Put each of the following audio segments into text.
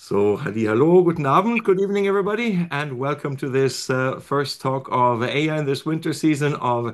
So, hello, guten Abend, good evening, everybody, and welcome to this first talk of AI in this winter season of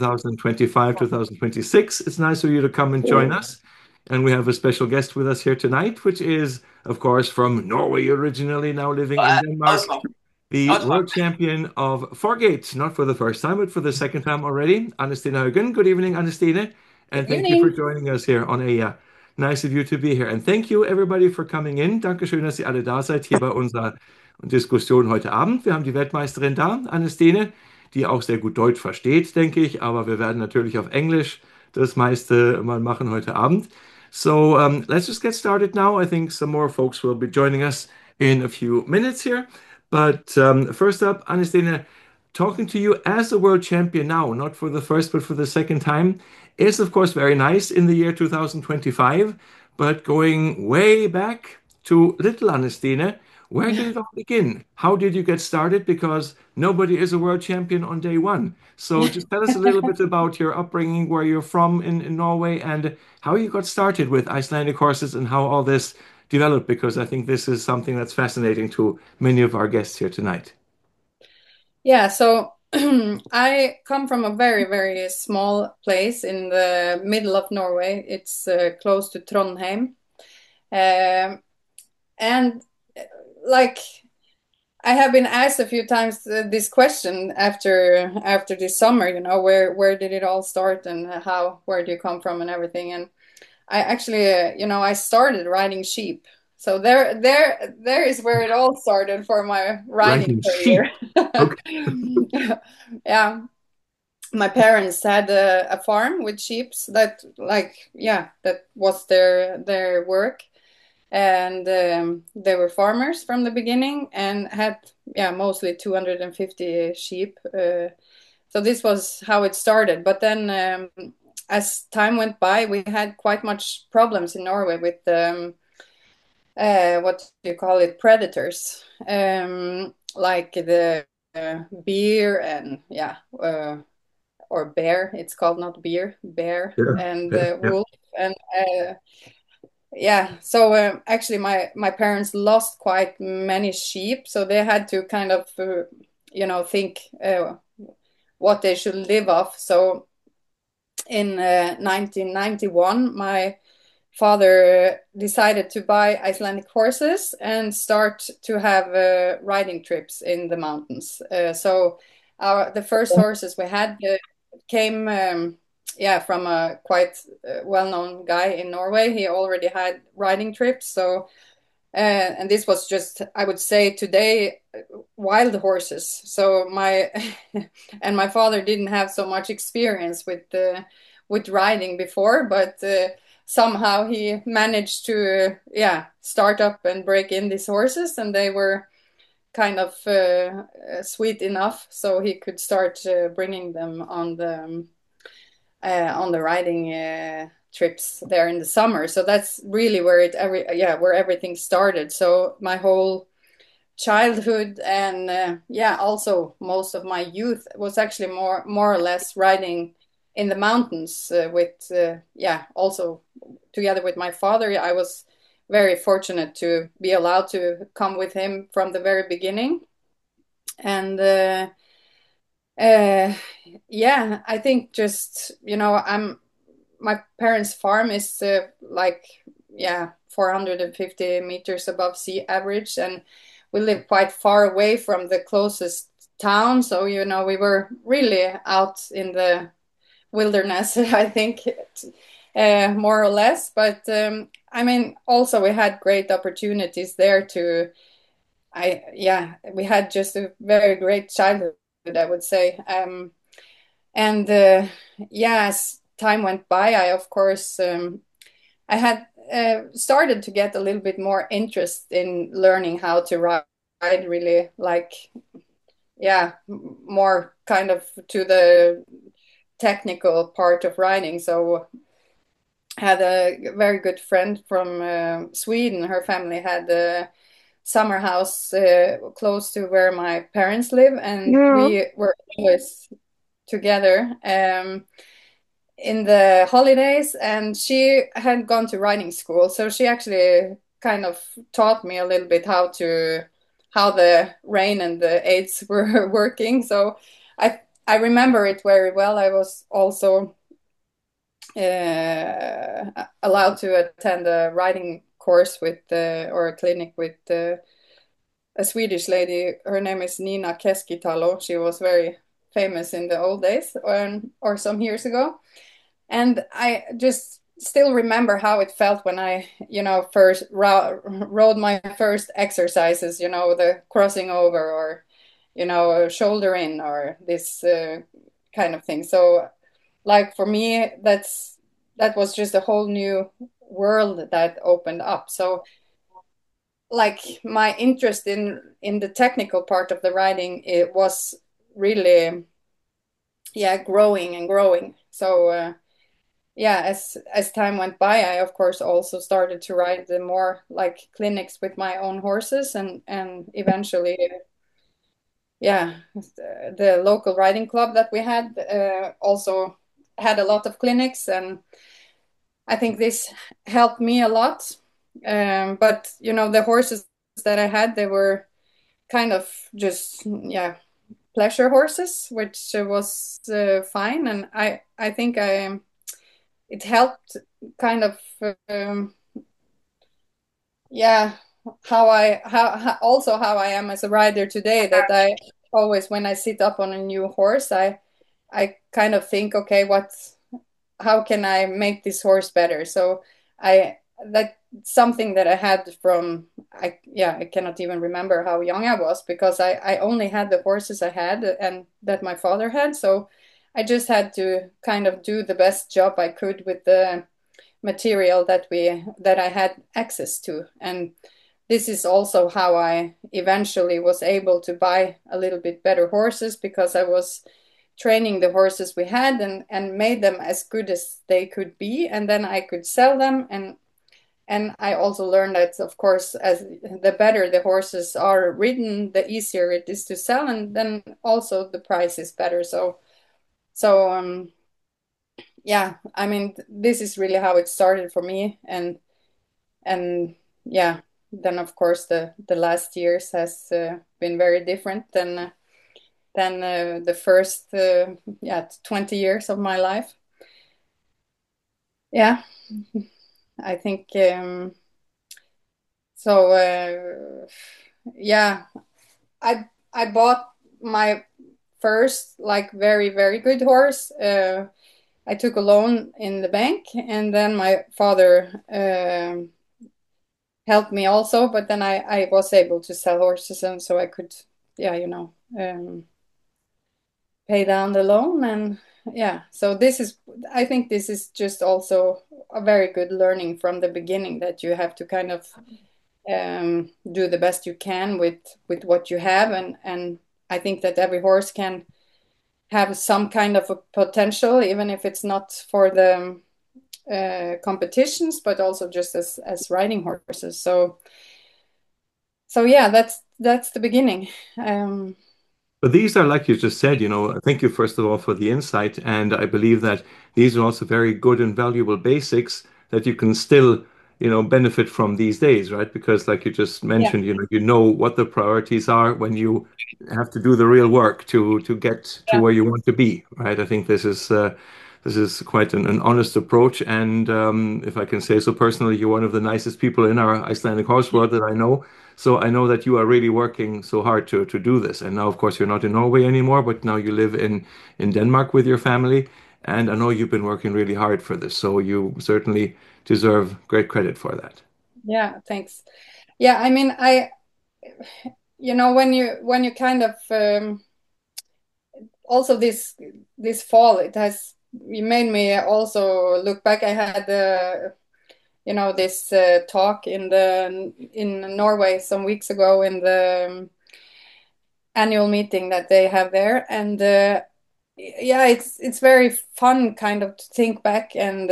2025-2026. It's nice of you to come and join us. And we have a special guest with us here tonight, which is, of course, from Norway originally, now living in Denmark, the world champion of Fargate, not for the first time, but for the second time already, Anne-Stine Haugen. Good evening, Anne-Stine, Good and thank you for evening. joining us here on AI. Nice of you to be here. And thank you everybody for coming in. Dankeschön, dass ihr alle da seid hier bei unserer Diskussion heute Abend. Wir haben die Weltmeisterin da, Anne-Stine, die auch sehr gut Deutsch versteht, denke ich. Aber wir werden natürlich auf Englisch das meiste mal machen heute Abend. So let's just get started now. I think some more folks will be joining us in a few minutes here. But first up, Anne-Stine, talking to you as a world champion now, not for the first, but for the second time, is of course very nice in the year 2025. But going way back to little Anne-Stine, where did it all begin? How did you get started? Because nobody is a world champion on day one. So just tell us a little bit about your upbringing, where you're from in Norway, and how you got started with Icelandic horses and how all this developed, because I think this is something that's fascinating to many of our guests here tonight. Yeah, so I come from a very, very small place in the middle of Norway. It's close to Trondheim. Um, and like I have been asked a few times this question after this summer, where did it all start and where do you come from and everything. And I actually, I started riding sheep. So there is where it all started for my riding Riding sheep. career. Okay. Yeah, my parents had a farm with sheep that, that was their work, and they were farmers from the beginning and had mostly 250 sheep. So this was how it started. But then, as time went by, we had quite much problems in Norway with what do you call it, predators, like the beer and or bear. It's called not beer, bear Yeah. and Yeah. Yeah. wolf and So actually, my parents lost quite many sheep, so they had to kind of think what they should live off. So in 1991, my father decided to buy Icelandic horses and start to have riding trips in the mountains. So the first horses we had came from a quite well-known guy in Norway. He already had riding trips. So and this was just, I would say today, wild horses. So my and my father didn't have so much experience with riding before, but somehow he managed to start up and break in these horses, and they were kind of sweet enough, so he could start bringing them on the riding trips there in the summer. So that's really where everything started. So my whole childhood and also most of my youth was actually more or less riding in the mountains with also together with my father. I was very fortunate to be allowed to come with him from the very beginning. And uh, I think just, I'm my parents' farm is 450 meters above sea average, and we live quite far away from the closest town. So, we were really out in the wilderness, I think, more or less. But I mean, also we had great opportunities there we had just a very great childhood, I would say. And as time went by, I of course I had started to get a little bit more interest in learning how to ride. Really, more kind of to the technical part of riding. So I had a very good friend from Sweden. Her family had a summer house close to where my parents live, and we were always together in the holidays. And she had gone to riding school, so she actually kind of taught me a little bit how the rein and the aids were working. So I remember it very well. I was also allowed to attend a riding course with or a clinic with a Swedish lady. Her name is Nina Keskitalo. She was very famous in the old days, or some years ago. And I just still remember how it felt when I, first rode my first exercises, the crossing over or, shoulder in or this kind of thing. So, like for me, that was just a whole new world that opened up. So, like my interest in the technical part of the riding, it was really, yeah, growing and growing. So. Yeah, as time went by, I of course also started to ride the more like clinics with my own horses, and eventually, yeah, the local riding club that we had also had a lot of clinics, and I think this helped me a lot. But the horses that I had, they were kind of just, yeah, pleasure horses, which was fine, and I think it helped kind of yeah, how I am as a rider today, that I always, when I sit up on a new horse, I kind of think, okay, how can I make this horse better? So I that's something that I had from, I cannot even remember how young I was, because I only had the horses I had and that my father had. So I just had to kind of do the best job I could with the material that I had access to. And this is also how I eventually was able to buy a little bit better horses, because I was training the horses we had, and made them as good as they could be, and then I could sell them. And I also learned that, of course, as the better the horses are ridden, the easier it is to sell, and then also the price is better. So yeah, I mean, this is really how it started for me. And yeah, then of course the last years has been very different than the first 20 years of my life. Yeah, I think so. Yeah, I bought my first like very very good horse. I took a loan in the bank, and then my father helped me also. But then I was able to sell horses, and so I could, yeah, pay down the loan. And yeah, so I think this is just also a very good learning from the beginning, that you have to kind of do the best you can with what you have. And I think that every horse can have some kind of a potential, even if it's not for the competitions, but also just as riding horses. So yeah, that's the beginning. um But these are, like you just said, thank you first of all for the insight. And I believe that these are also very good and valuable basics that you can still, benefit from these days, right? Because like you just yeah, mentioned, you know what the priorities are when you have to do the real work to get to yeah, where you want to be, right? I think this is quite an honest approach. And if I can say so personally, you're one of the nicest people in our Icelandic horse world that I know. So I know that you are really working so hard to do this. And now, of course, you're not in Norway anymore, but now you live in Denmark with your family. And I know you've been working really hard for this. So you certainly deserve great credit for that. yeah, thanks. Yeah, I mean, when you kind of also this fall, it made me also look back. I had this talk in Norway some weeks ago, in the annual meeting that they have there. And yeah, it's very fun kind of to think back, and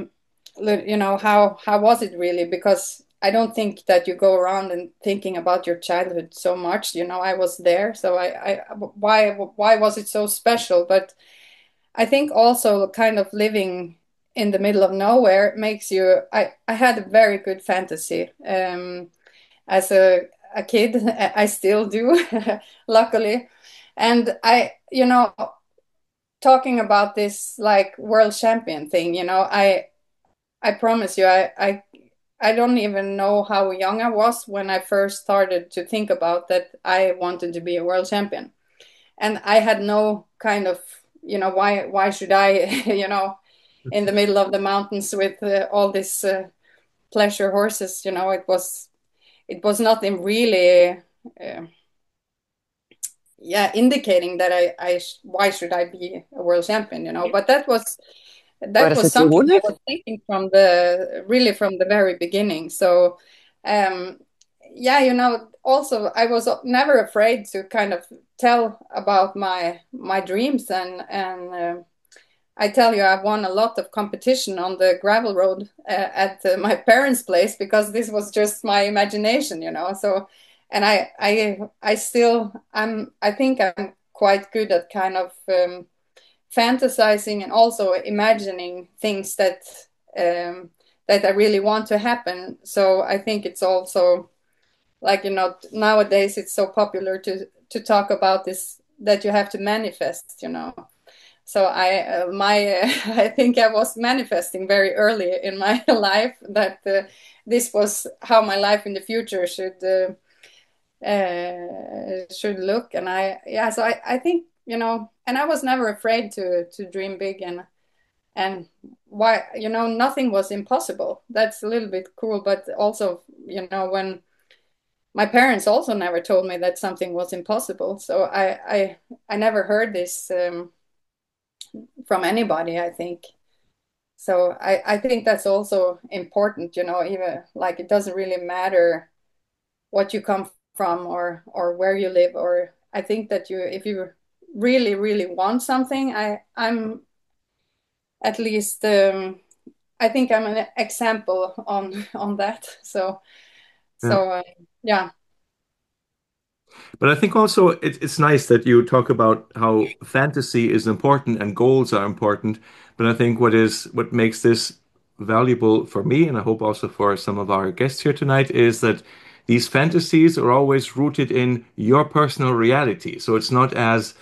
how was it really, because I don't think that you go around and thinking about your childhood so much. I was there, so why was it so special? But I think also kind of living in the middle of nowhere makes you. I had a very good fantasy as a kid. I still do, luckily. And talking about this like world champion thing, I promise you, I don't even know how young I was when I first started to think about that I wanted to be a world champion. And I had no kind of, why should I, in the middle of the mountains with all these pleasure horses, it was nothing really, uh, yeah, indicating that why should I be a world champion, but that Bara was så something I roligt. was thinking from the very beginning. So, um, yeah, also I was never afraid to kind of tell about my dreams, and I tell you, I've won a lot of competition on the gravel road at my parents' place because this was just my imagination, So, and I still, I think I'm quite good at kind of fantasizing and also imagining things that I really want to happen. So I think it's also like nowadays it's so popular to talk about this that you have to manifest. So I think I was manifesting very early in my life that this was how my life in the future should look. And I think and I was never afraid to dream big, and why nothing was impossible. That's a little bit cool, but also when my parents also never told me that something was impossible. So I never heard this from anybody, I think. So I think that's also important, even like it doesn't really matter what you come from or where you live, or I think that if you really really want something, I'm at least I think I'm an example on that. So Yeah. so yeah. But I think also it's nice that you talk about how fantasy is important and goals are important. But I think what makes this valuable for me, and I hope also for some of our guests here tonight, is that these fantasies are always rooted in your personal reality. So it's not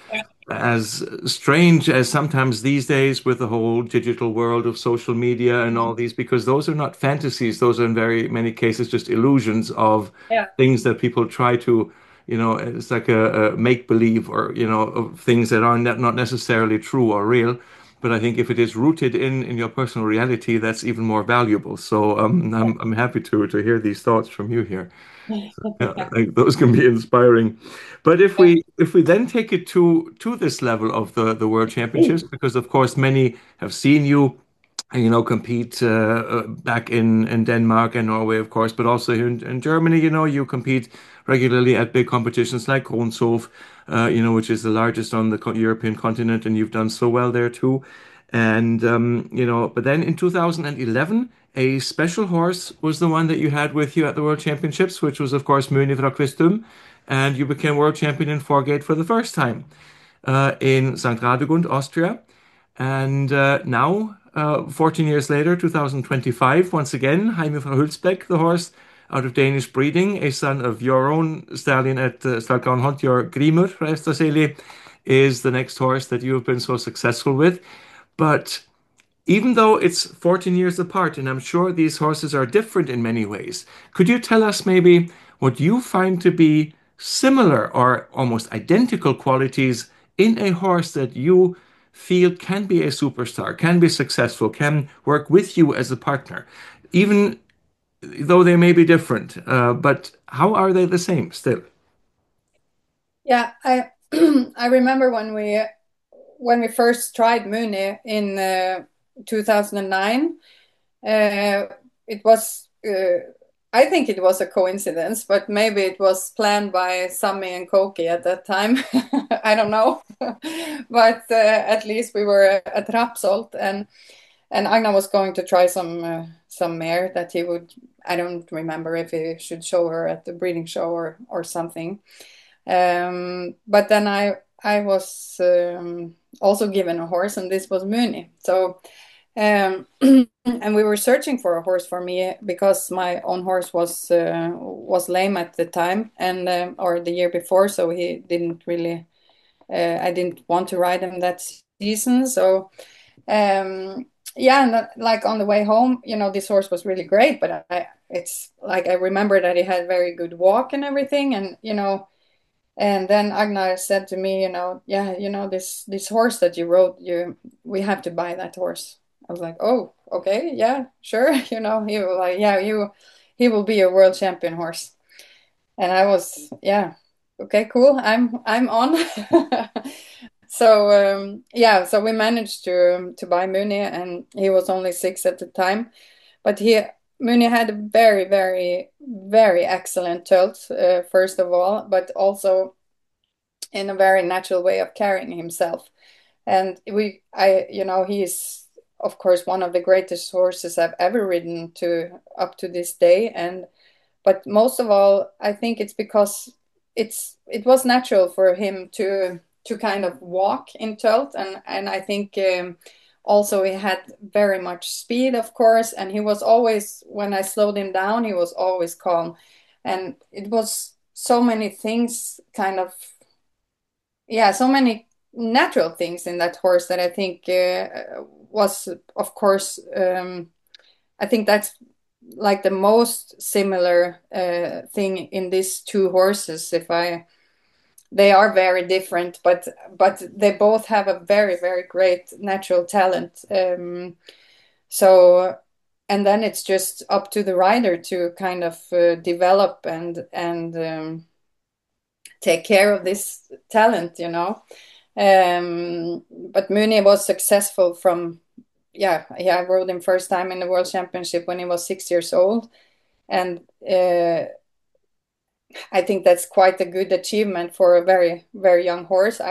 as strange as sometimes these days with the whole digital world of social media and all these, because those are not fantasies. Those are in very many cases just illusions of Yeah. things that people try to, it's like a make believe or, of things that are not necessarily true or real. But I think if it is rooted in your personal reality, that's even more valuable. So I'm happy to hear these thoughts from you here. Yeah, I think those can be inspiring. But Yeah. if we then take it to this level of the World Championships, because of course many have seen you, compete back in Denmark and Norway, of course, but also here in Germany, you compete regularly at big competitions like Kronsof, which is the largest on the European continent, and you've done so well there too. And but then in 2011, a special horse was the one that you had with you at the World Championships, which was, of course, Muni Vrakvistum, and you became world champion in Forgate for the first time in St. Radegund, Austria. And now, 14 years later, 2025, once again, Jaime van Hulsbeck, the horse out of Danish breeding, a son of your own stallion at Stalkern Hunt, your Grimur, Restaseli, is the next horse that you have been so successful with. But even though it's 14 years apart, and I'm sure these horses are different in many ways, could you tell us maybe what you find to be similar or almost identical qualities in a horse that you feel can be a superstar, can be successful, can work with you as a partner, even though they may be different? But how are they the same still? Yeah, I I remember when we first tried Muni in 2009. It was I think it was a coincidence, but maybe it was planned by Sami and Koki at that time. I don't know, but at least we were at Rapsholt, and Agna was going to try some mare that he would. I don't remember if he should show her at the breeding show or something. But then I was also given a horse, and this was Muni. So Um, and we were searching for a horse for me because my own horse was lame at the time and or the year before, so he didn't really. I didn't want to ride him that season, so yeah, and like on the way home, this horse was really great, but it's like I remember that he had very good walk and everything, and and then Agnar said to me, yeah, this horse that you rode, we have to buy that horse. I was like, oh, okay, yeah, sure. He was like, yeah, he will be a world champion horse. And I was, yeah, okay, cool. I'm on. So yeah, so we managed to buy Mooney, and he was only 6 at the time. But Mooney had a very, very, very excellent tilt, first of all, but also in a very natural way of carrying himself. And he's of course one of the greatest horses I've ever ridden to up to this day. And but most of all, I think it's because it was natural for him to kind of walk in tilt, and I think also he had very much speed, of course, and he was always, when I slowed him down, he was always calm, and it was so many things kind of, yeah, so many natural things in that horse that I think was, of course, I think that's like the most similar thing in these two horses. They are very different, but they both have a very, very great natural talent. So, and then it's just up to the rider to kind of develop and take care of this talent. But Mooney was successful from, yeah, I rode him first time in the World Championship when he was 6 years old, and I think that's quite a good achievement for a very, very young horse.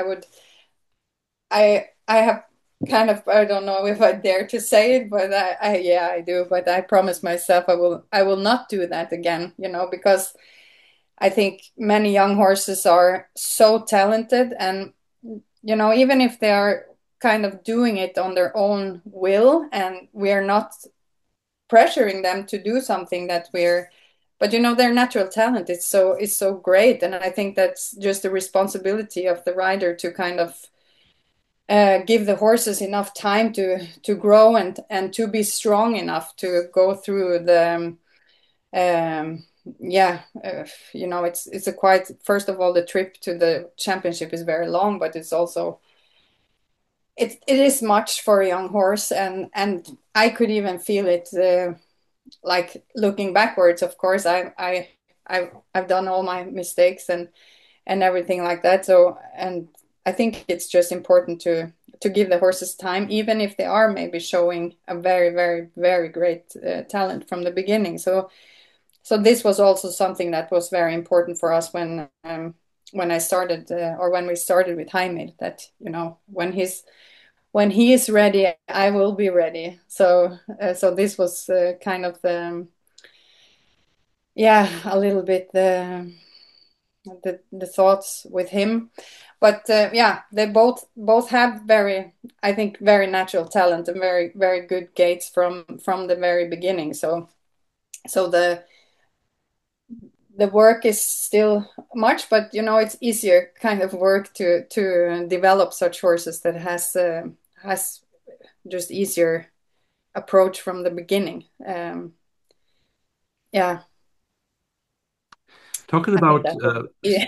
I have kind of, I don't know if I dare to say it, but yeah, I do. But I promise myself I will not do that again. Because I think many young horses are so talented, and even if they are kind of doing it on their own will, and we are not pressuring them to do something that we're, but their natural talent is so great, and I think that's just the responsibility of the rider to kind of give the horses enough time to grow and to be strong enough to go through the yeah, it's a quite, first of all, the trip to the championship is very long, but it's also, it is much for a young horse, and I could even feel it, like looking backwards. Of course, I've done all my mistakes and everything like that. So, and I think it's just important to give the horses time, even if they are maybe showing a very, very, very great talent from the beginning. So this was also something that was very important for us when I started, or when we started with Jaime, that when he is ready, I will be ready. So this was kind of yeah, a little bit the thoughts with him. But yeah, they both have very, I think, very natural talent and very, very good gaits from the very beginning. So the work is still much, but it's easier kind of work to develop such horses that has just easier approach from the beginning. Yeah, Talking I think about that was, yeah.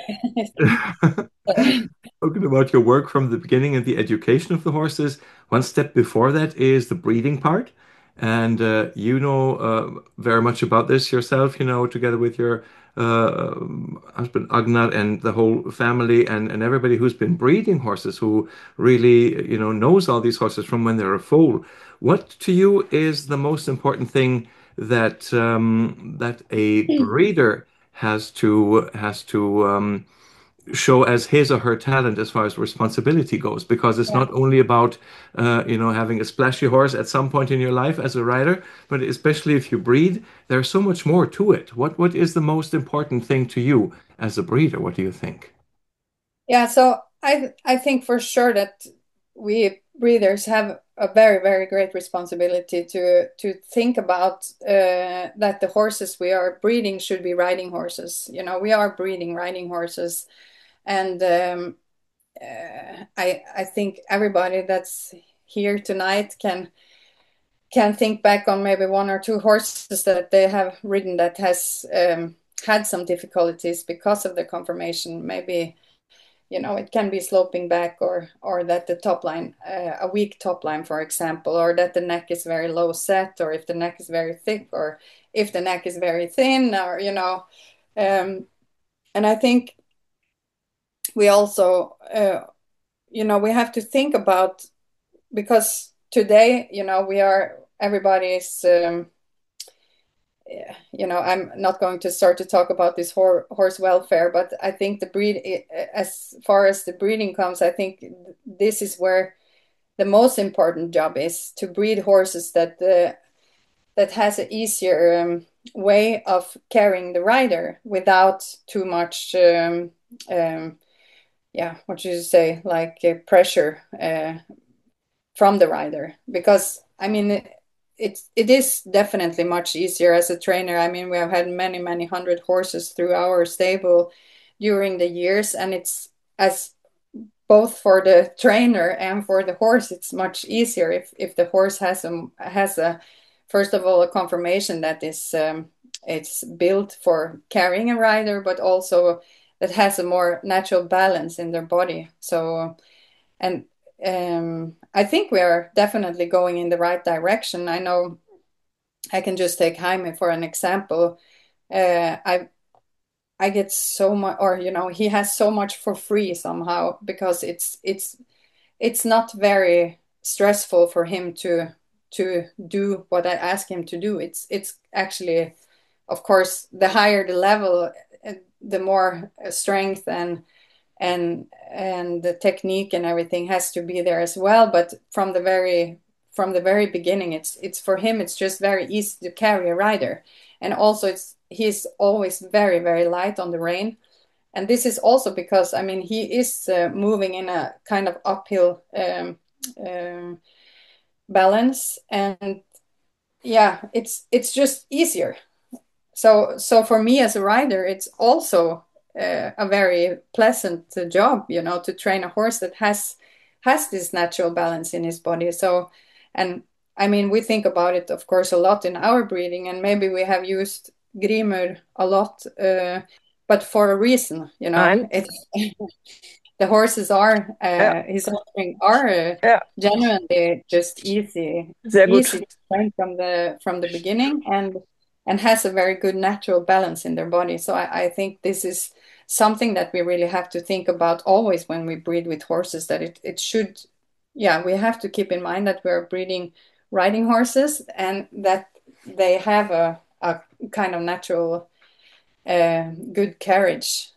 talking about your work from the beginning and the education of the horses, one step before that is the breeding part. And you know very much about this yourself, together with your husband Agnar and the whole family and everybody who's been breeding horses, who really, knows all these horses from when they're a foal. What to you is the most important thing that a breeder has to show as his or her talent as far as responsibility goes, because it's Yeah. not only about having a splashy horse at some point in your life as a rider, but especially if you breed, there's so much more to it. What is the most important thing to you as a breeder? What do you think? Yeah, so I think for sure that we breeders have a very, very great responsibility to think about that the horses we are breeding should be riding horses. You know, we are breeding riding horses, and I think everybody that's here tonight can think back on maybe one or two horses that they have ridden that has had some difficulties because of the conformation. Maybe, you know, it can be sloping back, or that the top line, a weak top line, for example, or that the neck is very low set, or if the neck is very thick, or if the neck is very thin, or you know. And I think we also, you know, we have to think about, because today, you know, we are everybody is. You know, I'm not going to start to talk about this horse welfare, but I think the breed, as far as the breeding comes, I think this is where the most important job is to breed horses that has an easier way of carrying the rider without too much, yeah, what should you say, like pressure from the rider. Because I mean, it is definitely much easier as a trainer. I mean, we have had many, many hundred horses through our stable during the years, and it's as both for the trainer and for the horse, it's much easier if the horse has a first of all a conformation that is it's built for carrying a rider, but also that has a more natural balance in their body. So and I think we are definitely going in the right direction. I know I can just take Jaime for an example. I get so much, or you know, he has so much for free somehow because it's not very stressful for him to do what I ask him to do. It's actually, of course, the higher the level, the more strength and the technique and everything has to be there as well. But from the very beginning, it's for him, it's just very easy to carry a rider. And also he's always very, very light on the rein. And this is also because, I mean, he is moving in a kind of uphill um, balance. And yeah, it's just easier. So for me as a rider, it's also a very pleasant job, you know, to train a horse that has this natural balance in his body. So, and I mean, we think about it, of course, a lot in our breeding, and maybe we have used Grimur a lot, but for a reason, you know. And It's the horses are ja, his offspring are ja, genuinely just sehr easy gut. to train from the beginning, and has a very good natural balance in their body. So I think this is something that we really have to think about always when we breed with horses, that it should, yeah, we have to keep in mind that we're breeding riding horses and that they have a kind of natural good carriage,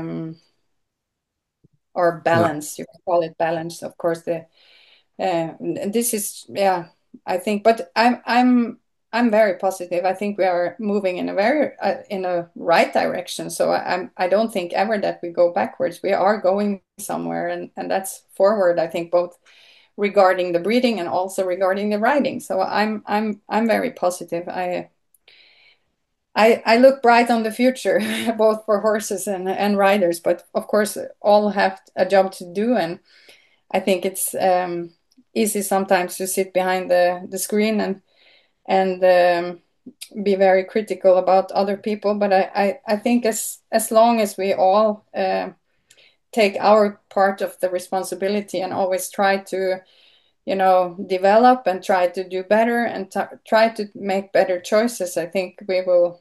or Yeah. balance. You can call it balance, of course. This is, yeah, I think, but I'm very positive. I think we are moving in a very in a right direction. So I don't think ever that we go backwards. We are going somewhere, and that's forward. I think both regarding the breeding and also regarding the riding. So I'm very positive. I look bright on the future, both for horses and riders. But of course, all have a job to do, and I think it's easy sometimes to sit behind the screen and be very critical about other people. But I think as long as we all take our part of the responsibility and always try to, you know, develop and try to do better and try to make better choices, I think we will,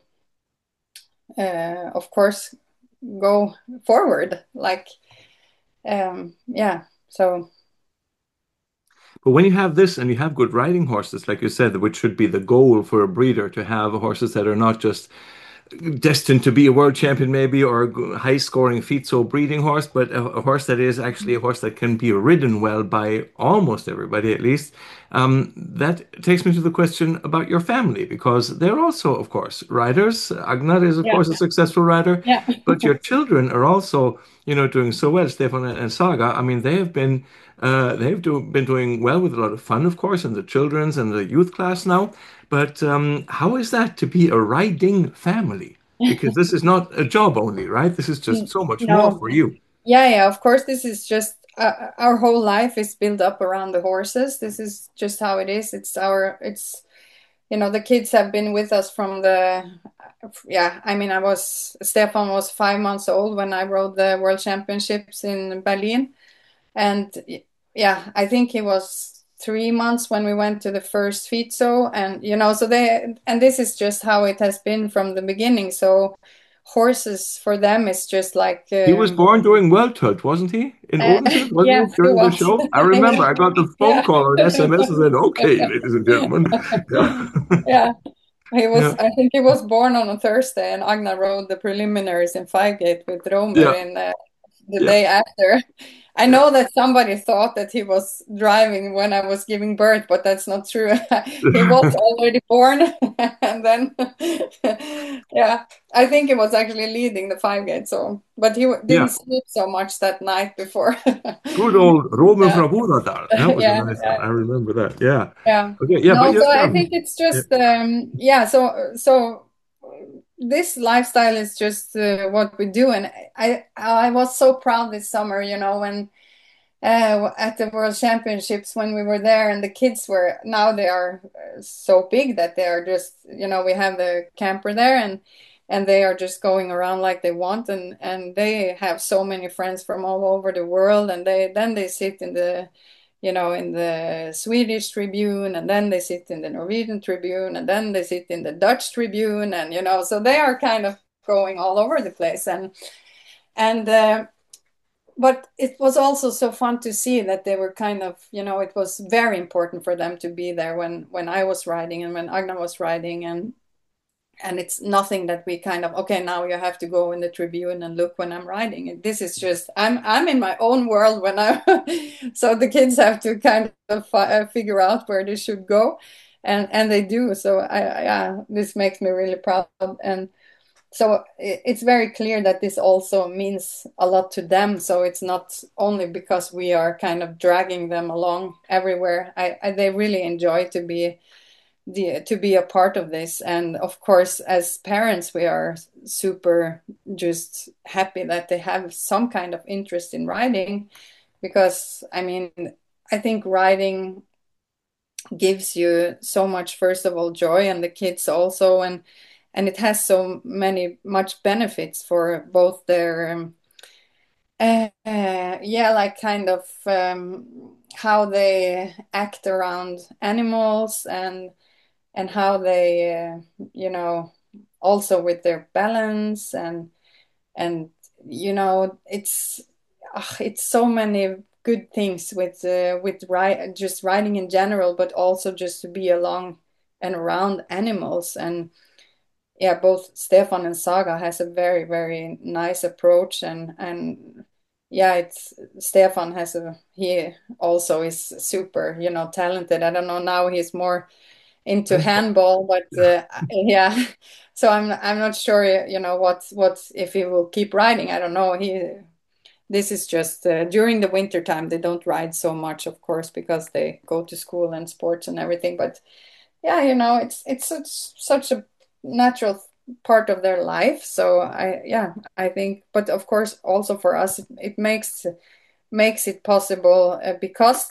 of course, go forward. Like, yeah. So But when you have this and you have good riding horses, like you said, which should be the goal for a breeder, to have horses that are not just destined to be a world champion maybe, or a high scoring feat so breeding horse, but a horse that is actually a horse that can be ridden well by almost everybody at least. That takes me to the question about your family, because they're also, of course, riders. Agnar is, of Yeah, course, a successful rider, yeah. but your children are also, doing so well. Stefan and Saga. I mean, been doing well with a lot of fun, of course, in the children's and the youth class now. But how is that to be a riding family? Because this is not a job only, right? This is just so much more No. for you. Yeah, yeah, of course, this is just our whole life is built up around the horses. This is just how it is. The kids have been with us from yeah, I mean, Stefan was 5 months old when I rode the World Championships in Berlin. And yeah, I think he was 3 months when we went to the first feet. And this is just how it has been from the beginning. So horses for them is just like, He was born during Worldhood, wasn't he? In uh, Odense, wasn't yeah, he, he during the was. show? I remember I got the phone Yeah. call or an SMS and said, okay, ladies and gentlemen. Yeah. Yeah. Yeah. I think he was born on a Thursday, and Agna rode the preliminaries in Gate with Romer Yeah. in the Yeah. day after. I Yeah. know that somebody thought that he was driving when I was giving birth, but that's not true. He was already born, and then, yeah, I think he was actually leading the 5 gate. So, but didn't Yeah. sleep so much that night before. Good old Roman Yeah, from Wundertal. That was a yeah, nice one. yeah. I remember that. Yeah. Yeah. Okay. Yeah. But No, yes, so I think it's yeah. just yeah, so this lifestyle is just what we do, and I was so proud this summer, when at the World Championships when we were there, and the kids were now they are so big that they are just, we have the camper there, and they are just going around like they want, and they have so many friends from all over the world, and they sit in the Swedish Tribune, and then they sit in the Norwegian Tribune, and then they sit in the Dutch Tribune, and so they are kind of going all over the place, and but it was also so fun to see that they were kind of, it was very important for them to be there when I was riding and when Agna was riding, and it's nothing that we kind of, okay, now you have to go in the Tribune and look when I'm riding. This is just I'm in my own world when I so the kids have to kind of figure out where they should go, and they do. So yeah, this makes me really proud, and so it's very clear that this also means a lot to them. So it's not only because we are kind of dragging them along everywhere. They really enjoy to be a part of this, and of course, as parents, we are super just happy that they have some kind of interest in riding, because I mean, I think riding gives you so much, first of all, joy, and the kids also, and it has so much benefits for both their yeah, like kind of how they act around animals, and how they also with their balance, and it's so many good things with just riding in general, but also just to be along and around animals. And yeah, both Stefan and Saga has a very, very nice approach, and yeah, it's Stefan he also is super, talented. I don't know, now he's more into Handball. handball, but Yeah. yeah. So I'm not sure, what if he will keep riding. I don't know. This is just during the winter time they don't ride so much, of course, because they go to school and sports and everything. But yeah, it's such a natural part of their life. So I think, but of course also for us it makes it possible, because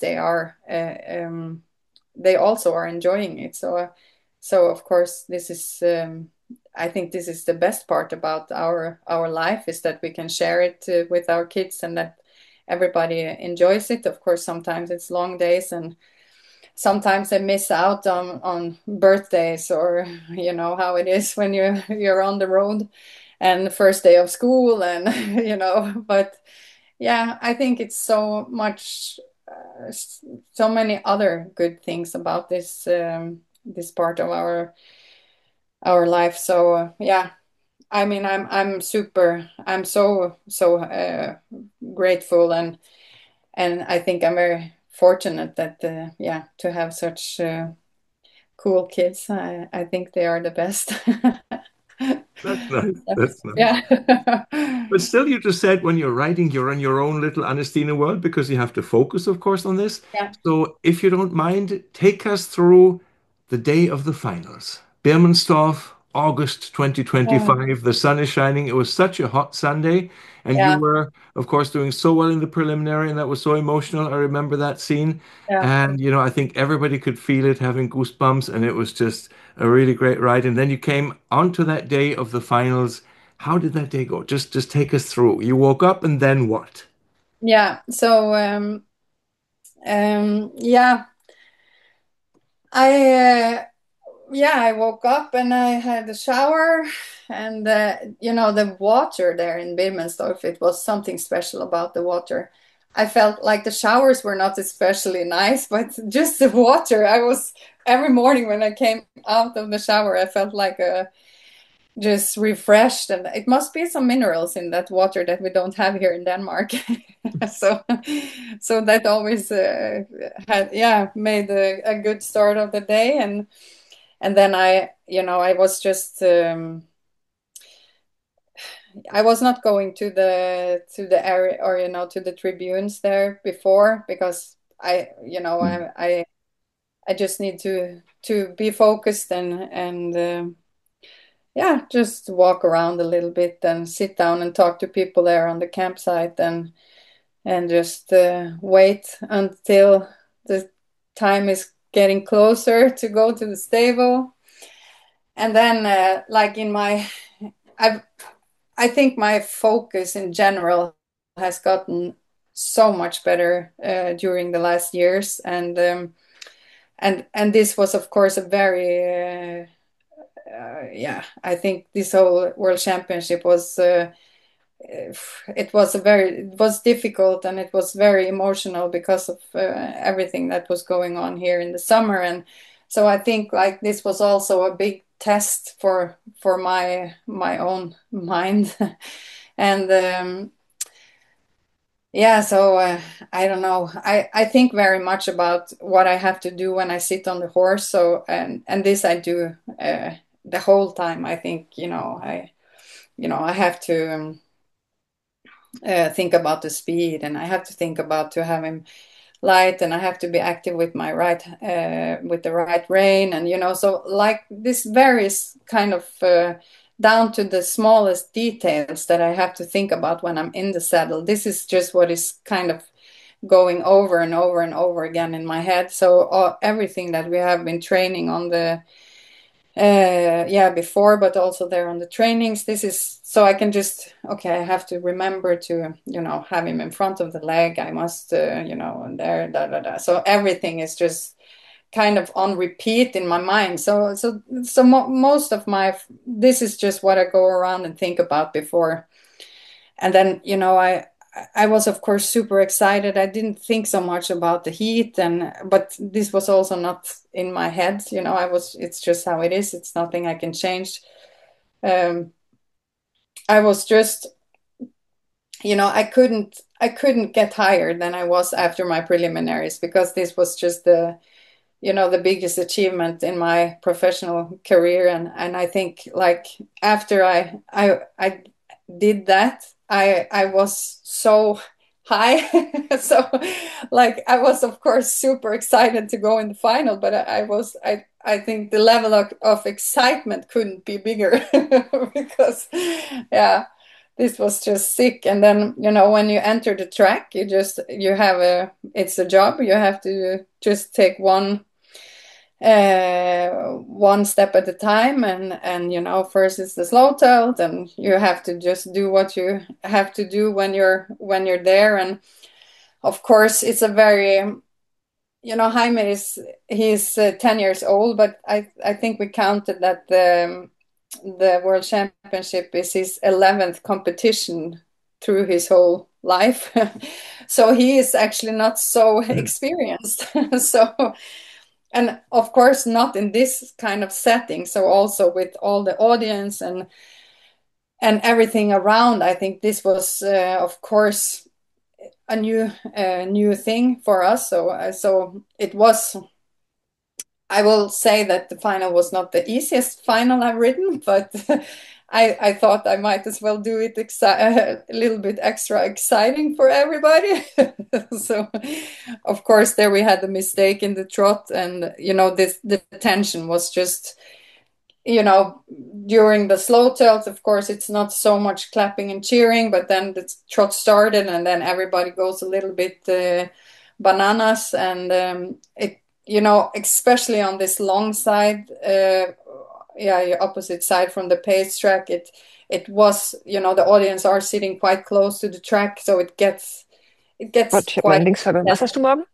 they also are enjoying it. So of course this is, I think this is the best part about our life, is that we can share it with our kids, and that everybody enjoys it. Of course, sometimes it's long days, and sometimes they miss out on birthdays, or how it is when you're on the road, and the first day of school, and but yeah, I think it's so much, so many other good things about this part of our life. So yeah, I mean, I'm so grateful, and I think I'm very fortunate that yeah, to have such cool kids. I think they are the best. That's nice. That's nice. Yeah. But still, you just said when you're writing, you're in your own little Anestina world because you have to focus, of course, on this. Yeah. So, if you don't mind, take us through the day of the finals. Birmenstorf, August Oh, 2025. The sun is shining. It was such a hot Sunday. And you yeah. were, of course, doing so well in the preliminary, and that was so emotional. I remember that scene. Yeah. And, I think everybody could feel it, having goosebumps, and it was just a really great ride. And then you came onto that day of the finals. How did that day go? Just take us through. You woke up and then what? Yeah. So yeah, I yeah, I woke up and I had a shower, and the water there in Wilmersdorf, it was something special about the water. I felt like the showers were not especially nice, but just the water. I was every morning when I came out of the shower, I felt like just refreshed, and it must be some minerals in that water that we don't have here in Denmark. so so that always had, yeah, made a good start of the day. And then I was just I was not going to the area, or to the tribunes there before, because I just need to be focused and yeah, just walk around a little bit and sit down and talk to people there on the campsite, and just wait until the time is getting closer to go to the stable. And then like in my I I think my focus in general has gotten so much better during the last years, and this was of course a very yeah, I think this whole World Championship was it was difficult, and it was very emotional because of everything that was going on here in the summer. And so I think like this was also a big test for my own mind. And yeah, so I don't know, I think very much about what I have to do when I sit on the horse. So and this I do the whole time. I think I have to think about the speed, and I have to think about to have him light, and I have to be active with my right with the right rein, and so like this varies kind of down to the smallest details that I have to think about when I'm in the saddle. This is just what is kind of going over and over and over again in my head. So everything that we have been training on the yeah, before, but also there on the trainings, this is so I can just, okay, I have to remember to have him in front of the leg. I must and there, da da da. So everything is just kind of on repeat in my mind. So most of my this is just what I go around and think about before. And then I was of course super excited. I didn't think so much about the heat, but this was also not in my head. It's just how it is. It's nothing I can change. um I was just, I couldn't get higher than I was after my preliminaries, because this was just the biggest achievement in my professional career. And I think like after I did that, I was so high. So like I was of course super excited to go in the final, but I think the level of excitement couldn't be bigger. Because yeah, this was just sick. And then when you enter the track, you have it's a job. You have to just take one step at a time, and first it's the slow tilt, and you have to just do what you have to do when you're there. And of course it's a very, Jaime he's 10 years old, but I think we counted that the World Championship is his 11th competition through his whole life. So he is actually not so experienced. So, and of course not in this kind of setting, so also with all the audience and everything around, I think this was of course a new thing for us. So it was. I will say that the final was not the easiest final I've written, but I thought I might as well do it a little bit extra exciting for everybody. So, of course, there we had the mistake in the trot, and this the tension was just during the slow tilt. Of course, it's not so much clapping and cheering, but then the trot started, and then everybody goes a little bit bananas, and it especially on this long side, yeah, opposite side from the pace track, it was, the audience are sitting quite close to the track, so it gets Gott, ich habe meinen quite Linkshebel. Was hast du morgen?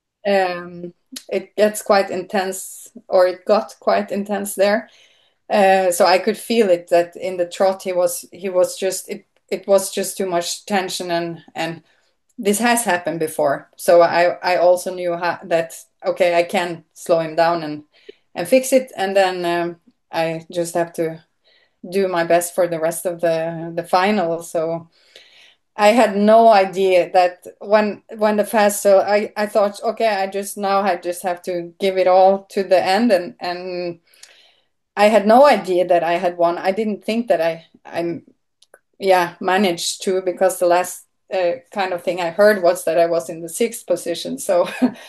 it gets quite intense, or it got quite intense there. So I could feel it that in the trot he was just it was just too much tension, and this has happened before. So I also knew that okay, I can slow him down and fix it, and then I just have to do my best for the rest of the final. So I had no idea that when the fast, so I thought okay, I just have to give it all to the end, and I had no idea that I had won. I didn't think that I yeah, managed to, because the last kind of thing I heard was that I was in the sixth position. So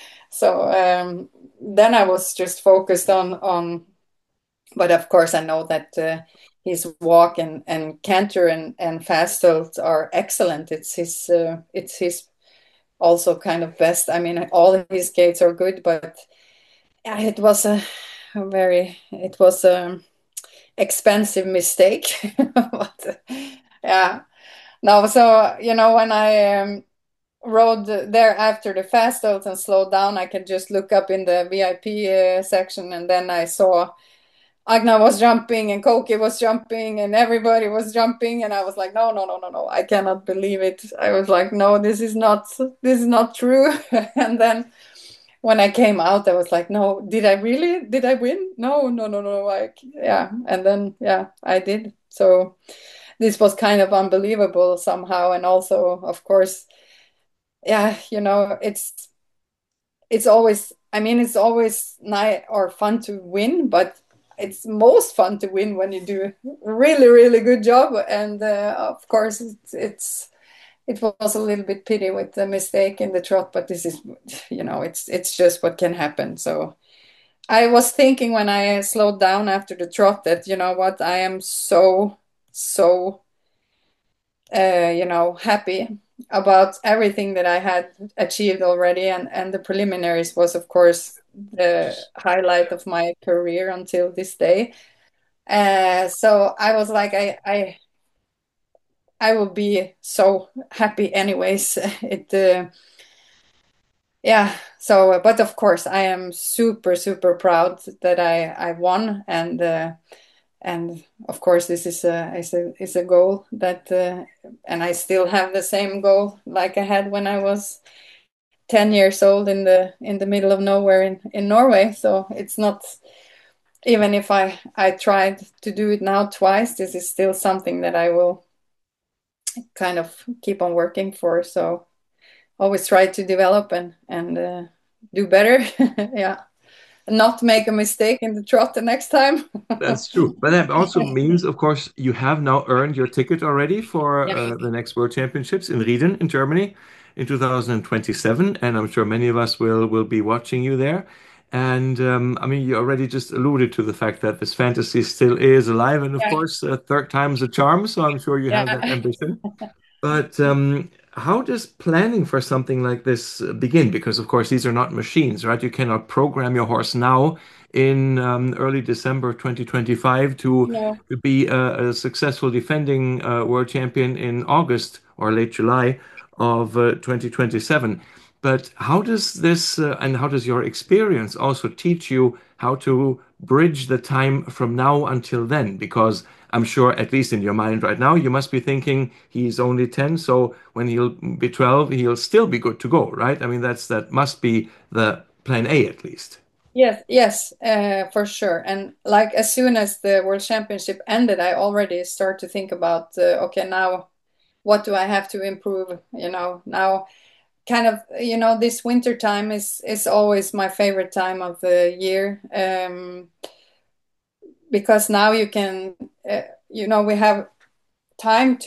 then I was just focused on. But of course I know that his walk and canter and fast tilts are excellent. It's his also kind of best. I mean, all his skates are good, but yeah, it was a expensive mistake. But yeah, no, so when I rode there after the fast out and slowed down, I could just look up in the VIP section, and then I saw Agna was jumping and Koki was jumping and everybody was jumping, and I was like, no, no, no, no, no, I cannot believe it. I was like, no, this is not true. And then when I came out, I was like, no, did I win? No, no, no, no, like, yeah. And then yeah, I did. So this was kind of unbelievable somehow. And also, of course, yeah, it's always, I mean, it's always nice or fun to win, but it's most fun to win when you do a really, really good job. And of course, it was a little bit pity with the mistake in the trot, but this is, it's just what can happen. So I was thinking when I slowed down after the trot that, you know what, I am so happy about everything that I had achieved already, and the preliminaries was, of course, the highlight of my career until this day. So I was like, I will be so happy anyways. It Yeah. So, but of course, I am super super proud that I won, and of course this is a goal that and I still have the same goal like I had when I was 10 years old in the middle of nowhere in Norway. So it's not, even if I tried to do it now twice, this is still something that I will kind of keep on working for. So always try to develop and do better. Yeah, not make a mistake in the trot the next time. That's true. But that also means, of course, you have now earned your ticket already for Yeah. the next World Championships in Rieden in Germany in 2027. And I'm sure many of us will be watching you there. And I mean, you already just alluded to the fact that this fantasy still is alive. And of Yeah. course, third time's a charm. So I'm sure you have that Yeah. ambition. But how does planning for something like this begin? Because, of course, these are not machines, right? You cannot program your horse now in early December 2025 No. to be a successful defending world champion in August or late July of 2027. But how does this and how does your experience also teach you how to bridge the time from now until then? Because I'm sure, at least in your mind right now, you must be thinking he's only 10, so when he'll be 12, he'll still be good to go, right? I mean, that must be the plan A at least. Yes, yes, for sure. And like as soon as the World Championship ended, I already start to think about okay, now what do I have to improve? Now kind of, this winter time is always my favorite time of the year, because now you can, we have time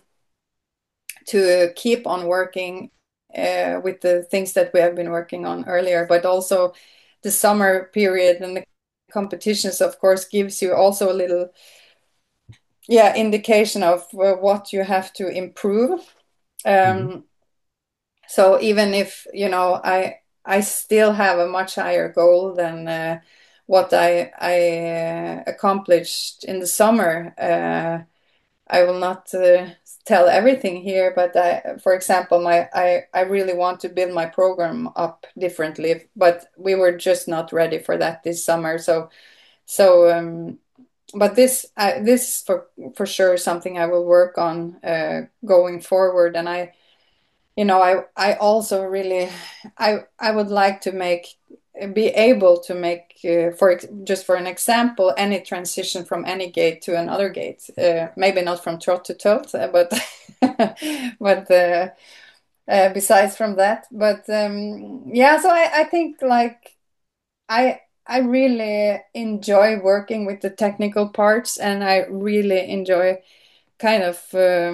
to keep on working with the things that we have been working on earlier, but also the summer period and the competitions, of course, gives you also a little, yeah, indication of what you have to improve. Mhm. Um, so even if, I still have a much higher goal than what I accomplished in the summer. I will not tell everything here, but for example, I really want to build my program up differently, but we were just not ready for that this summer. So, but this is for sure something I will work on going forward. And I also really, I would like to be able to make, just for an example, any transition from any gate to another gate. Maybe not from trot to tilt, but but besides from that. But yeah, so I think like I really enjoy working with the technical parts, and I really enjoy kind of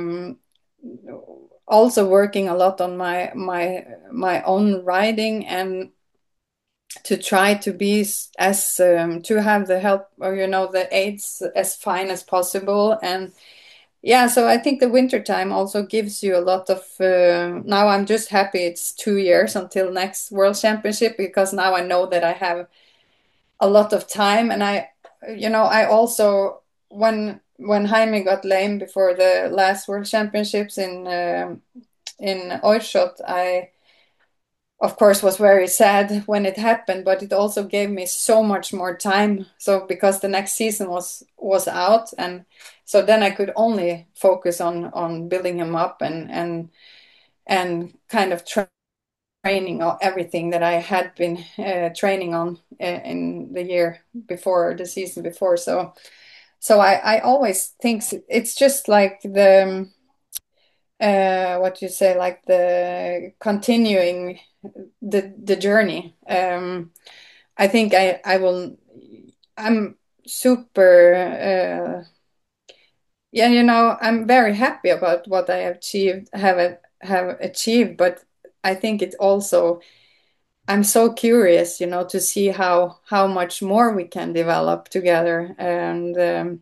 also working a lot on my own writing, and to try to be as to have the help, or the aids as fine as possible. And yeah, so I think the winter time also gives you a lot of now I'm just happy it's 2 years until next world championship, because now I know that I have a lot of time. And I also, when Jaime got lame before the last world championships in Oishot, I of course was very sad when it happened, but it also gave me so much more time. So because the next season was out, and so then I could only focus on building him up, and kind of training on everything that I had been training on in the year before, the season before. So I always think it's just like the what you say, like the continuing the journey. I think I will. I'm super. Yeah, I'm very happy about what I have achieved, but I think it also. I'm so curious, to see how much more we can develop together. And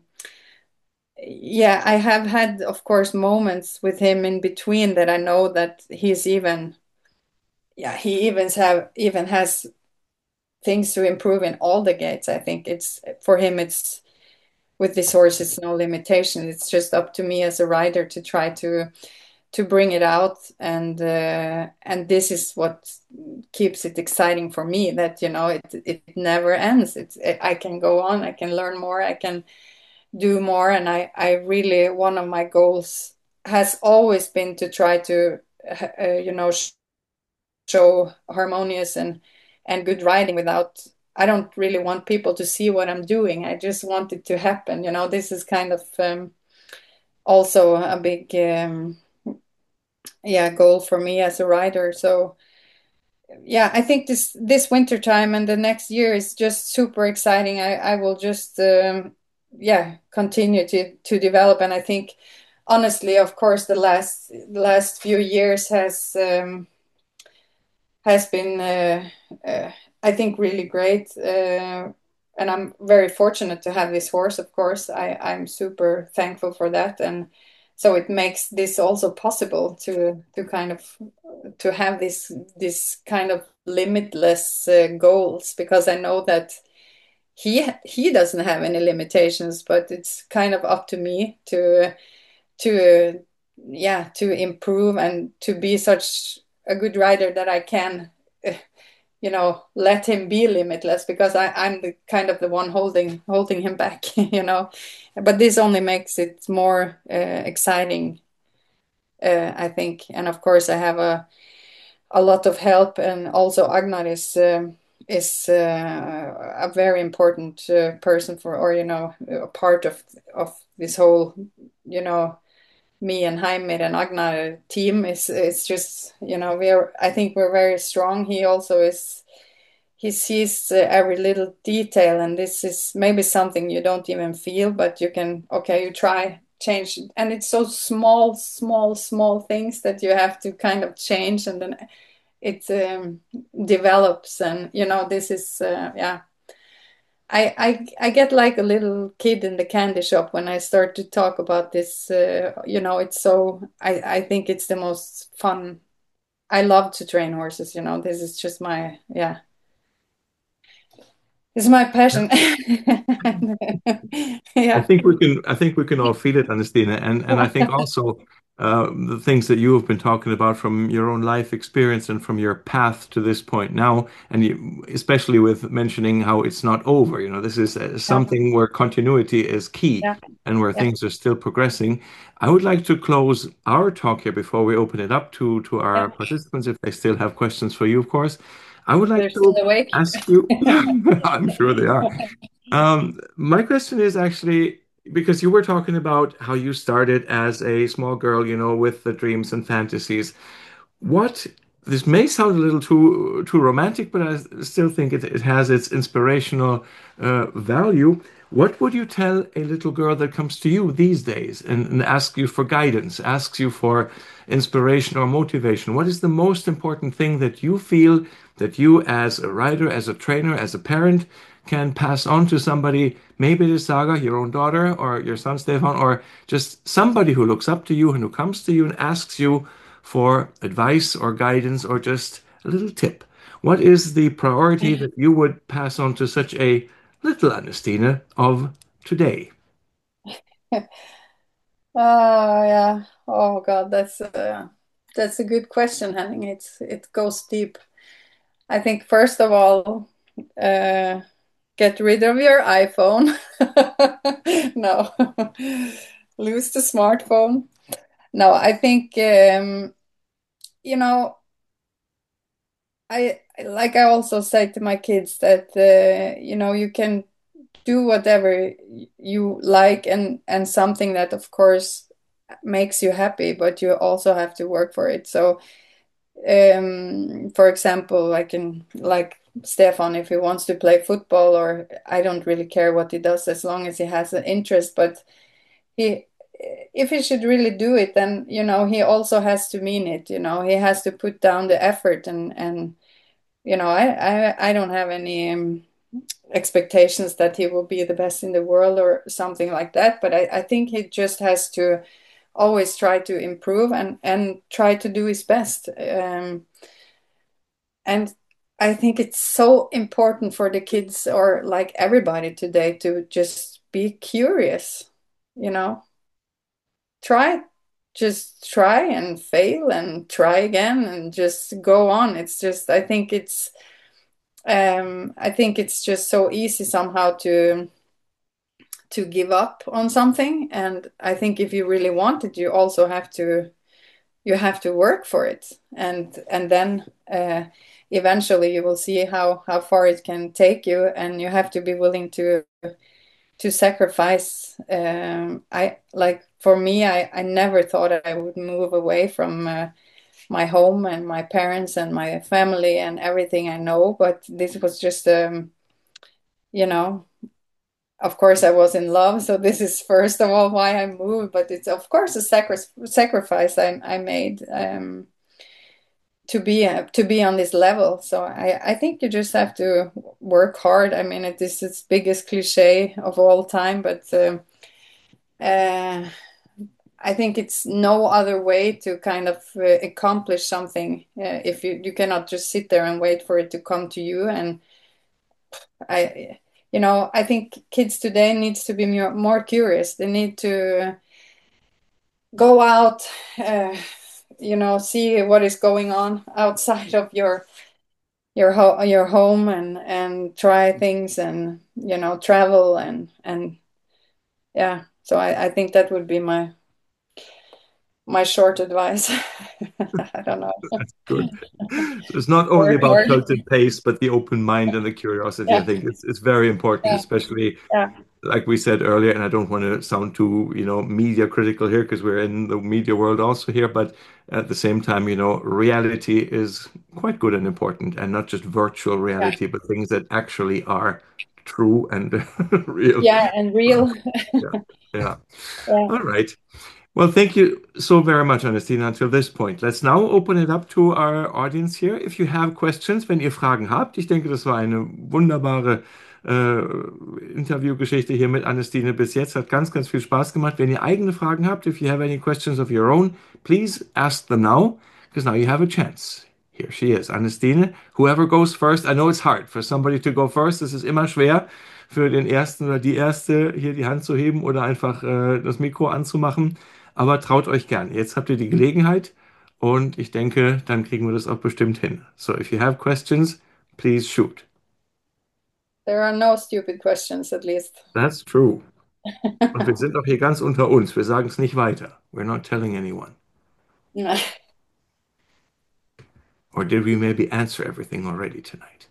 yeah, I have had, of course, moments with him in between that I know that he even has things to improve in all the gates. I think it's for him. It's with this horse, it's no limitation. It's just up to me as a rider to try to bring it out, and this is what keeps it exciting for me. That it never ends. I can go on. I can learn more. I can do more, and I really, one of my goals has always been to try to show harmonious and good riding without. I don't really want people to see what I'm doing. I just want it to happen. This is kind of also a big yeah, goal for me as a rider. So yeah, I think this winter time and the next year is just super exciting. I will just yeah, continue to develop. And I think honestly, of course, the last few years has been I think really great. And I'm very fortunate to have this horse. Of course, I'm super thankful for that. And so it makes this also possible to kind of to have this kind of limitless goals, because I know that he doesn't have any limitations, but it's kind of up to me to yeah, to improve and to be such a good rider that I can uh, let him be limitless, because I'm the kind of the one holding him back. But this only makes it more exciting, I think. And of course I have a lot of help, and also Agnar is a very important person for, or a part of this whole, you know me and Heimir and Agnar team is just, I think we're very strong. He also is, he sees every little detail, and this is maybe something you don't even feel, but you can, okay, you try change, and it's so small, small, small things that you have to kind of change, and then it develops, and this is yeah. I get like a little kid in the candy shop when I start to talk about this. It's so, I think it's the most fun. I love to train horses, this is just my, yeah, it's my passion. I Yeah, think we can all feel it, Anestina, and I think also the things that you have been talking about from your own life experience and from your path to this point now, and especially with mentioning how it's not over. This is yeah, something where continuity is key yeah, and where yeah. things are still progressing. I would like to close our talk here before we open it up to our Yeah. participants, if they still have questions for you, of course. I would like They're still to awake. ask you, yeah, I'm sure they are. My question is actually because you were talking about how you started as a small girl, with the dreams and fantasies. What this may sound a little too romantic, but I still think it has its inspirational value. What would you tell a little girl that comes to you these days and asks you for guidance, asks you for inspiration or motivation? What is the most important thing that you feel that you, as a rider, as a trainer, as a parent, can pass on to somebody, maybe it is Saga, your own daughter, or your son Stefan, or just somebody who looks up to you and who comes to you and asks you for advice or guidance or just a little tip? What is the priority that you would pass on to such a little Anestina of today? Oh yeah. Oh God, that's a good question, Henning. It goes deep. I think first of all, uh, get rid of your iPhone. No, lose the smartphone. No, I think you know, I also say to my kids that you can do whatever you like, and something that of course makes you happy, but you also have to work for it. So for example, like Stefan, if he wants to play football, or I don't really care what he does as long as he has an interest, but he if he should really do it, then he also has to mean it. He has to put down the effort, and I don't have any expectations that he will be the best in the world or something like that, but I think he just has to always try to improve, and try to do his best. And I think it's so important for the kids, or like everybody today, to just be curious, you know, try, just try and fail and try again and just go on. It's just, I think it's just so easy somehow to give up on something. And I think if you really want it, you also have to work for it, and then eventually you will see how far it can take you, and you have to be willing to sacrifice. I like for me, I never thought I would move away from my home and my parents and my family and everything I know, but this was just you know of course I was in love, so this is first of all why I moved, but it's of course a sacrifice I made to be on this level. So I think you just have to work hard. I mean, it is its biggest cliche of all time, but uh, I think it's no other way to kind of accomplish something if you cannot just sit there and wait for it to come to you. And I think kids today needs to be more curious. They need to go out, see what is going on outside of your home, and try things, and travel, and yeah. So I think that would be my short advice. I don't know. That's good. So it's not only Work about hard. cultured pace, but the open mind and the curiosity. I Yeah, think it's very important, yeah, especially yeah. like we said earlier, and I don't want to sound too, media critical here because we're in the media world also here, but at the same time, reality is quite good and important, and not just virtual Yeah, reality, but things that actually are true and real. yeah, and real. Yeah. Yeah. Yeah. All right. Well, thank you so very much, Ernestina, until this point. Let's now open it up to our audience here. If you have questions, wenn ihr Fragen habt, ich denke, das war eine wunderbare äh, Interviewgeschichte hier mit Ernestine bis jetzt. Hat ganz, ganz viel Spaß gemacht. Wenn ihr eigene Fragen habt, if you have any questions of your own, please ask them now, because now you have a chance. Here she is, Ernestine. Whoever goes first, I know it's hard for somebody to go first. Es ist immer schwer für den Ersten oder die Erste hier die Hand zu heben oder einfach das Mikro anzumachen. Aber traut euch gern. Jetzt habt ihr die Gelegenheit und ich denke, dann kriegen wir das auch bestimmt hin. So, if you have questions, please shoot. There are no stupid questions, at least. That's true. Und wir sind auch hier ganz unter uns. Wir sagen es nicht weiter. We're not telling anyone. Or did we maybe answer everything already tonight?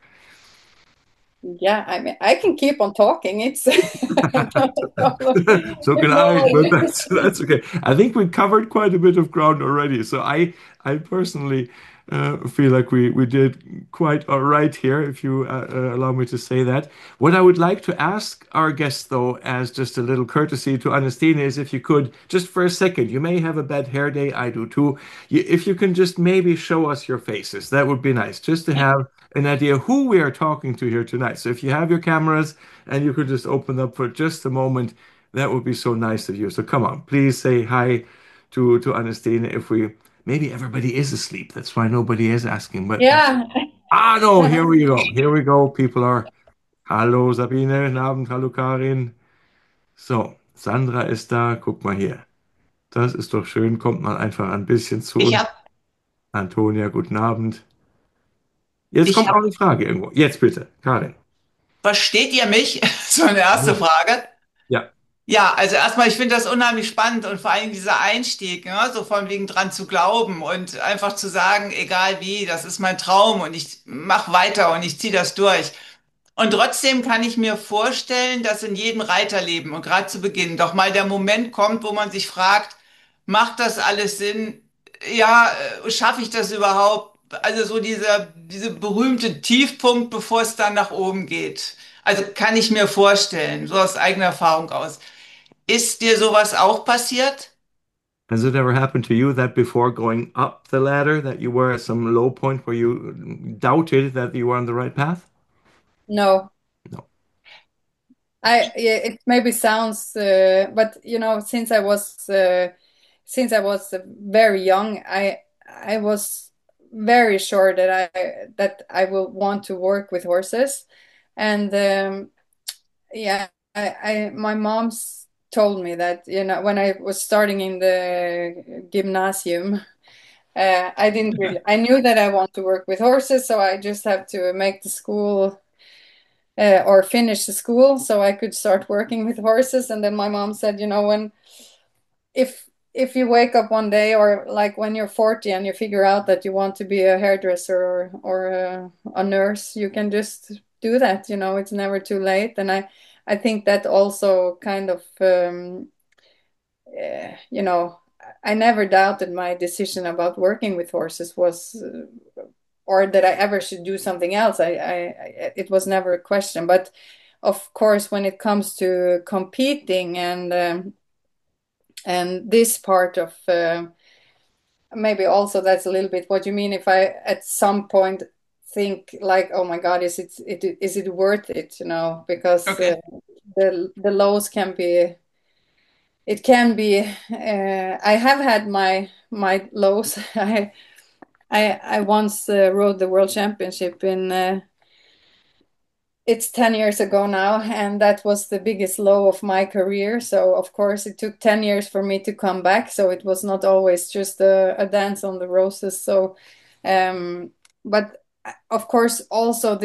Yeah, I mean, I can keep on talking. It's not a problem. So If can I, but nobody. that's okay. I think we covered quite a bit of ground already. So I personally feel like we did quite all right here, if you allow me to say that. What I would like to ask our guests, though, as just a little courtesy to Ernestine, is if you could just for a second, you may have a bad hair day, I do too. If you can just maybe show us your faces, that would be nice, just to have an idea who we are talking to here tonight. So if you have your cameras and you could just open up for just a moment, that would be so nice of you. So come on, please say hi to Ernestine. If we maybe everybody is asleep, that's why nobody is asking. But Yeah. no, here we go. Here we go. People are. Hallo Sabine, guten Abend, hallo Karin. So, Sandra ist da. Guck mal hier. Das ist doch schön. Kommt mal einfach ein bisschen zu Ich uns. habe Antonia, guten Abend. Jetzt ich kommt hab, noch eine Frage irgendwo. Jetzt bitte, Karin. versteht ihr mich? So eine erste Ja. Frage. Ja. Ja, also erstmal, ich finde das unheimlich spannend und vor allem dieser Einstieg, ne, so von wegen dran zu glauben und einfach zu sagen, egal wie, das ist mein Traum und ich mach weiter und ich ziehe das durch. Und trotzdem kann ich mir vorstellen, dass in jedem Reiterleben und gerade zu Beginn doch mal der Moment kommt, wo man sich fragt, macht das alles Sinn? Ja, schaffe ich das überhaupt? Also so diese berühmte Tiefpunkt, bevor es dann nach oben geht. Also kann ich mir vorstellen, so aus eigener Erfahrung aus. Ist dir sowas auch passiert? Has it ever happened to you that before going up the ladder that you were at some low point where you doubted that you were on the right path? No. No. Yeah, it maybe sounds, but since I was very young, I was very sure that I will want to work with horses, and yeah, my mom's told me that when I was starting in the gymnasium, I didn't really. I knew that I want to work with horses, so I just have to make the school or finish the school so I could start working with horses. And then my mom said, when if you wake up one day or like when you're 40 and you figure out that you want to be a hairdresser or a nurse, you can just do that. It's never too late. And I think that also kind of you know, I never doubted my decision about working with horses was, or that I ever should do something else. It was never a question. But of course, when it comes to competing and this part of maybe also that's a little bit what you mean. If I at some point think like, oh my God, is it worth it? Because Okay. the lows can be it can be I have had my lows. I once rode the world championship in it's 10 years ago now, and that was the biggest low of my career. So of course it took 10 years for me to come back, so it was not always just a dance on the roses. So but of course also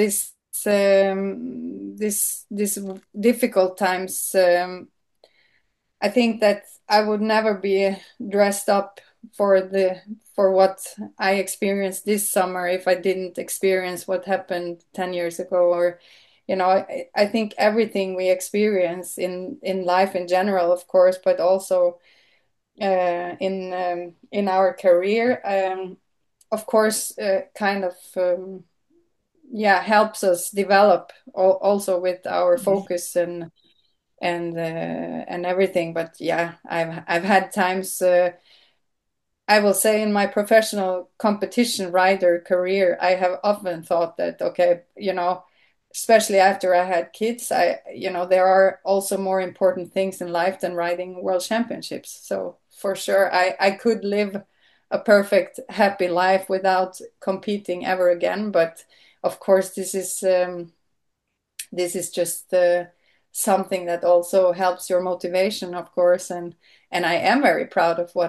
this difficult times, I think that I would never be dressed up for what I experienced this summer if I didn't experience what happened 10 years ago, or you know, I think everything we experience in life in general, of course, but also in our career, of course, kind of yeah, helps us develop also with our focus and everything. But yeah, I've had times. I will say in my professional competition rider career, I have often thought that, okay, you know, especially after I had kids, you know, there are also more important things in life than riding world championships. So for sure, I could live a perfect, happy life without competing ever again. But of course, this is just something that also helps your motivation, of course, and I am very proud of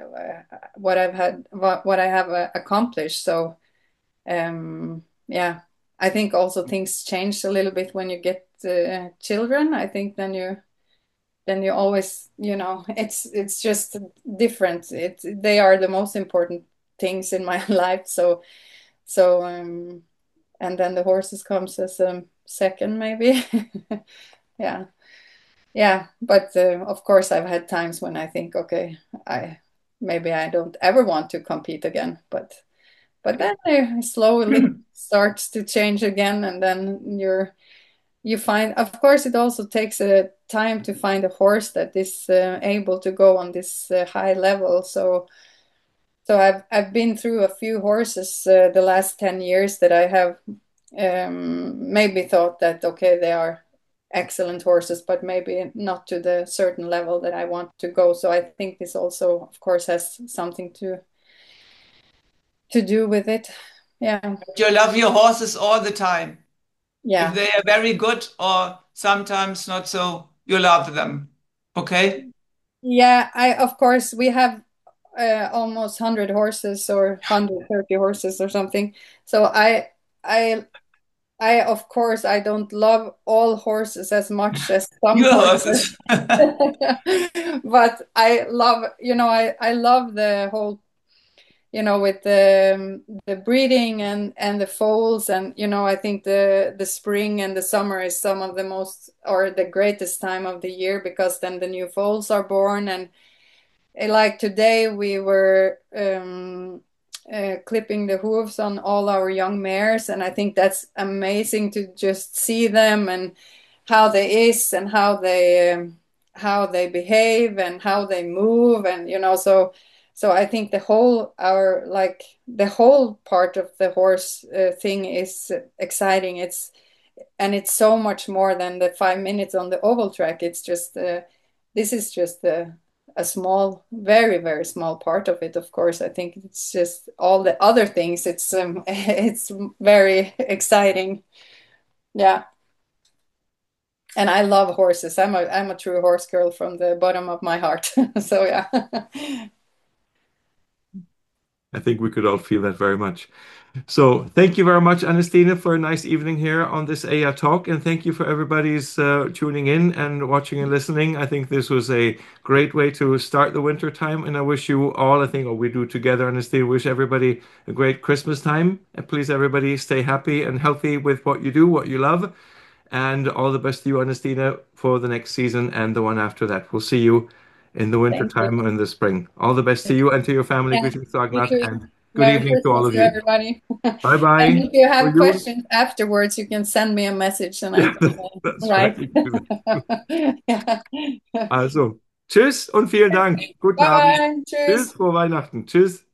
what I have accomplished. So yeah, I think also things change a little bit when you get children. I think then you always, you know, it's just different. They are the most important things in my life. So and then the horses comes as a second maybe. Yeah, yeah, but of course I've had times when I think, okay, I maybe I don't ever want to compete again, but then it slowly starts to change again, and then you find, of course, it also takes a time to find a horse that is able to go on this high level. So I've been through a few horses the last 10 years that I have maybe thought that, okay, they are excellent horses, but maybe not to the certain level that I want to go. So I think this also, of course, has something to do with it. Yeah, You love your horses all the time. If yeah, they are very good or sometimes not so, you love them. Okay? yeah. I Of course we have almost 100 horses or 130 horses or something. So I of course, I don't love all horses as much as some Your horses, horses. but I love, you know, I love the whole, you know, with the breeding and the foals, and you know, I think the spring and the summer is some of the most or the greatest time of the year, because then the new foals are born, and like today we were clipping the hooves on all our young mares, and I think that's amazing to just see them and how they is and how they behave and how they move, and you know, so I think the whole our like the whole part of the horse thing is exciting. It's so much more than the 5 minutes on the oval track. It's just this is just a small, very, very small part of it. Of course, I think it's just all the other things. It's it's very exciting. Yeah, and I love horses. I'm a true horse girl from the bottom of my heart. So yeah. I think we could all feel that very much. So thank you very much, Anastina, for a nice evening here on this AR Talk, and thank you for everybody's tuning in and watching and listening. I think this was a great way to start the winter time, and I wish you all, I think, what we do together, Anastina, wish everybody a great Christmas time. And please, everybody, stay happy and healthy with what you do, what you love, and all the best to you, Anastina, for the next season and the one after that. We'll see you in the winter Thank you. time or in the spring. All the best to you and to your family. Yeah, Greetings, you Ragnar, too. and good Merry evening to all Christmas of to you. everybody. Bye And bye if you for have you. questions afterwards, you can send me a message and I Ja, can that's right. write. You can do that. Yeah. Also, tschüss und vielen Dank. Guten Bye Abend. bye. Tschüss, Tschüss. frohe Weihnachten. Tschüss.